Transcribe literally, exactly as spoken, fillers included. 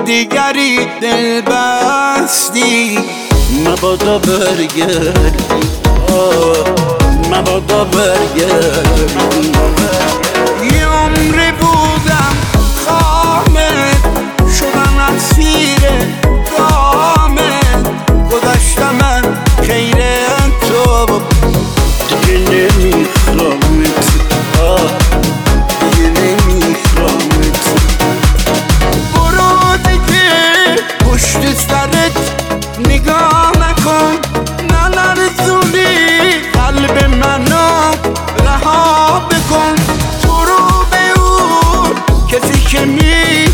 دیگری دل بستی، مبادا برگردی، مبادا برگردی. یه عمری بودم خامت، شدم اسیر دامت، گذشته من خیر تو دیگه نمیخوامت، دیگه نمیخوامت. برو دیگه پشت سرت نگاه نکن، نلرزونی قلب منو رها بکن. تو رو به اون کسی که می